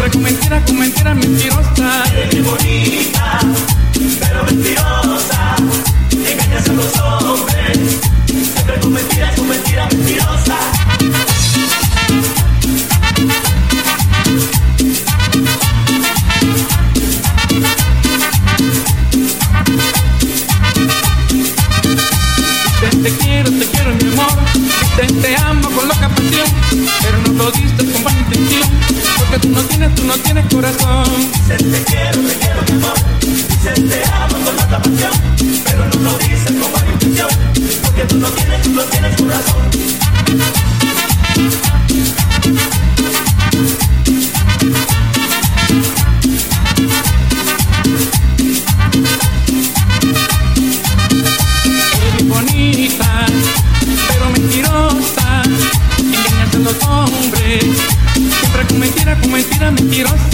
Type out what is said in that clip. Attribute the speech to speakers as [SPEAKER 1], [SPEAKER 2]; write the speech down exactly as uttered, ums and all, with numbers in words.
[SPEAKER 1] siempre con mentira, con mentira mentirosa.
[SPEAKER 2] Eres bonita, pero mentirosa, engañas a los hombres, siempre con mentira, con mentira mentirosa.
[SPEAKER 1] Te quiero, te quiero mi amor, te, te amo con loca pasión, pero no lo diste con buena intención, porque tú no tienes, tú no tienes corazón.
[SPEAKER 2] Dice te quiero, te quiero mi amor, dice te amo con loca pasión, pero no lo dices con buena intención, porque tú no tienes, tú no tienes corazón.
[SPEAKER 1] Bonita, pero mentirosa, engañas a los hombres, siempre con mentira, con mentira mentirosa.